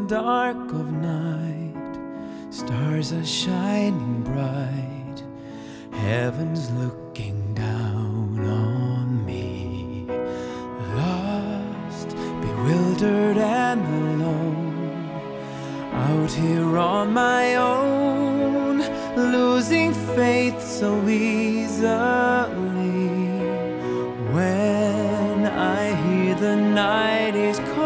dark of night, stars are shining bright, heaven's looking down on me. Lost, bewildered and alone, out here on my own, losing faith so easily. When I hear the night is calling,